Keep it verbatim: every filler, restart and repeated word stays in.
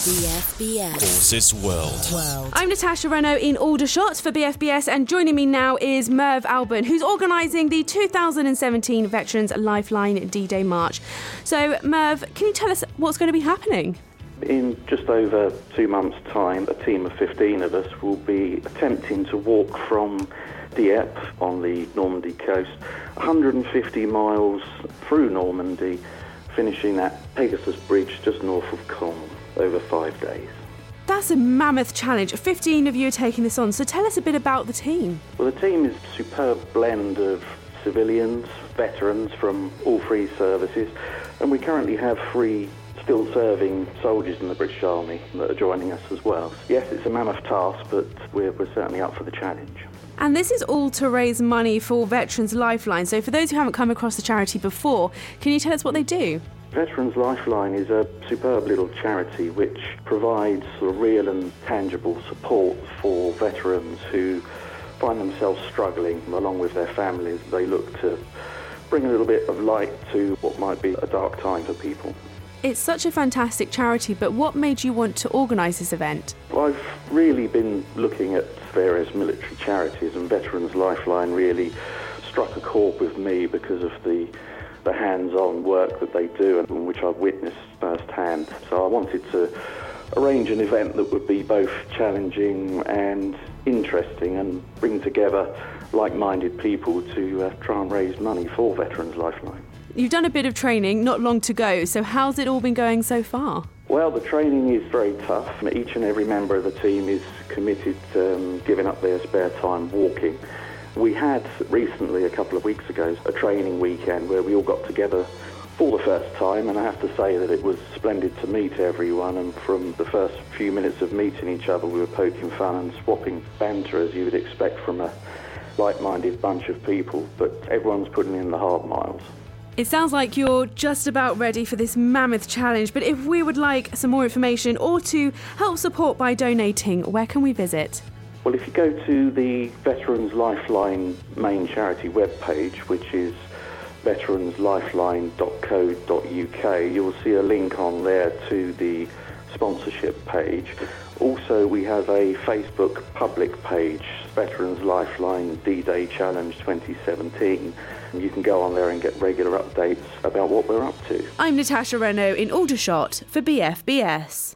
B F B S Forces World. World. I'm Natasha Renault in Aldershot for B F B S, and joining me now is Merv Alban, who's organising the two thousand seventeen Veterans Lifeline D-Day March. So, Merv, can you tell us what's going to be happening? In just over two months' time, a team of fifteen of us will be attempting to walk from Dieppe on the Normandy coast, one hundred fifty miles through Normandy, finishing at Pegasus Bridge just north of Caen over five days. That's a mammoth challenge. fifteen of you are taking this on, so tell us a bit about the team. Well, the team is a superb blend of civilians, veterans from all three services, and we currently have three still serving soldiers in the British Army that are joining us as well. Yes, it's a mammoth task, but we're, we're certainly up for the challenge. And this is all to raise money for Veterans Lifeline. So for those who haven't come across the charity before, can you tell us what they do? Veterans Lifeline is a superb little charity which provides sort of real and tangible support for veterans who find themselves struggling along with their families. They look to bring a little bit of light to what might be a dark time for people. It's such a fantastic charity, but what made you want to organise this event? Well, I've really been looking at various military charities, and Veterans Lifeline really struck a chord with me because of the the hands-on work that they do and which I've witnessed firsthand. So I wanted to arrange an event that would be both challenging and interesting and bring together like-minded people to uh, try and raise money for Veterans Lifeline. You've done a bit of training, not long to go, so how's it all been going so far? Well, the training is very tough. Each and every member of the team is committed to um, giving up their spare time walking. We had recently, a couple of weeks ago, a training weekend where we all got together for the first time, and I have to say that it was splendid to meet everyone, and from the first few minutes of meeting each other we were poking fun and swapping banter as you would expect from a like-minded bunch of people, but everyone's putting in the hard miles. It sounds like you're just about ready for this mammoth challenge, but if we would like some more information or to help support by donating, where can we visit? Well, if you go to the Veterans Lifeline main charity webpage, which is veterans lifeline dot co dot U K, you'll see a link on there to the sponsorship page. Also, we have a Facebook public page, Veterans Lifeline D-Day Challenge twenty seventeen. You can go on there and get regular updates about what we're up to. I'm Natasha Renault in Aldershot for B F B S.